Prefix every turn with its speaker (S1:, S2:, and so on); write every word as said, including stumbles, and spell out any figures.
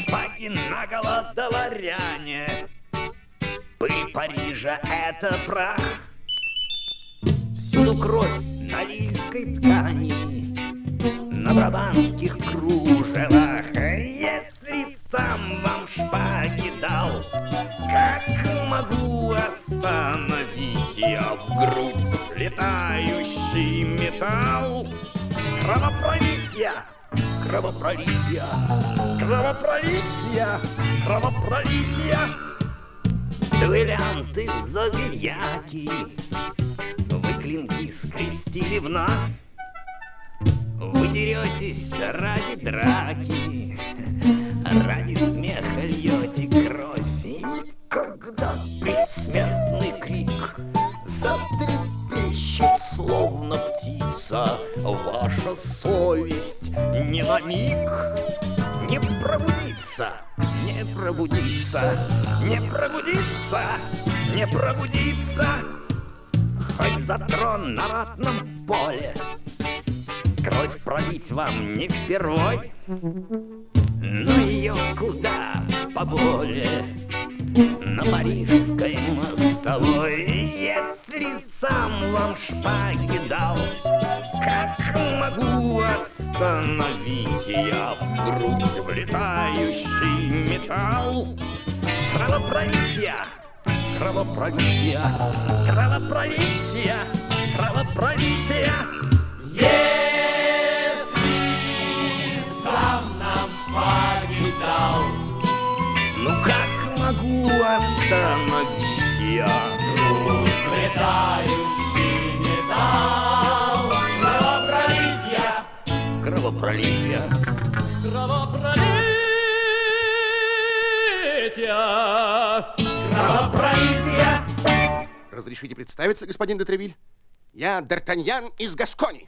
S1: шпаги наголо дворяне. Пыль Парижа — это прах. Всюду кровь на лильской ткани, на брабанских кружевах. Если сам вам шпаги дал, как могу остановить я в грудь летающий металл? Кровопролитие, кровопролитие, кровопролитие, кровопролитие. Дуэлянты, забияки, вы клинки скрестили вновь. Вы деретесь ради драки, ради смеха льете кровь. И когда предсмертный крик затрепещет, словно птица, ваша совесть ни на миг не пробудится, не пробудится, не пробудится, не пробудится. Хоть за трон на ратном поле кровь пролить вам не впервой, но ее куда поболее на парижской мостовой. Если сам вам шпаги дал, как могу остановить я в грудь влетающий металл? Кровопролитие, кровопролитие, кровопролитие, кровопролитие. Ну как могу остановить я
S2: летающий металл? Кровопролитие,
S1: кровопролитие,
S2: кровопролитие, кровопролитие.
S3: Разрешите представиться, господин де Тревиль? Я Д'Артаньян из Гаскони.